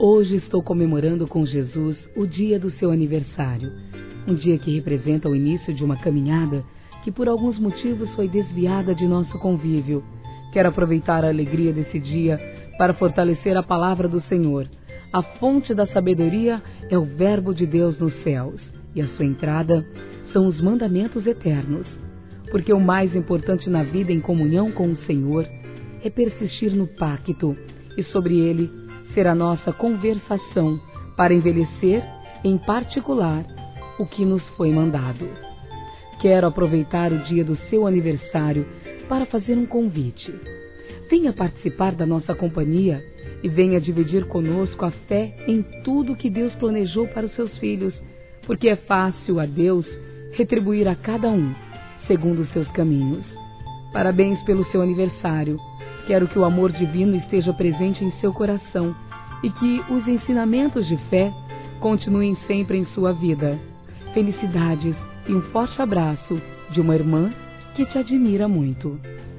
Hoje estou comemorando com Jesus o dia do seu aniversário, um dia que representa o início de uma caminhada que por alguns motivos foi desviada de nosso convívio. Quero aproveitar a alegria desse dia para fortalecer a palavra do Senhor. A fonte da sabedoria é o Verbo de Deus nos céus, e a sua entrada são os mandamentos eternos. Porque o mais importante na vida em comunhão com o Senhor é persistir no pacto, e sobre ele ser a nossa conversação para envelhecer, em particular, o que nos foi mandado. Quero aproveitar o dia do seu aniversário para fazer um convite. Venha participar da nossa companhia e venha dividir conosco a fé em tudo que Deus planejou para os seus filhos, porque é fácil a Deus retribuir a cada um segundo os seus caminhos. Parabéns pelo seu aniversário. Quero que o amor divino esteja presente em seu coração e que os ensinamentos de fé continuem sempre em sua vida. Felicidades e um forte abraço de uma irmã que te admira muito.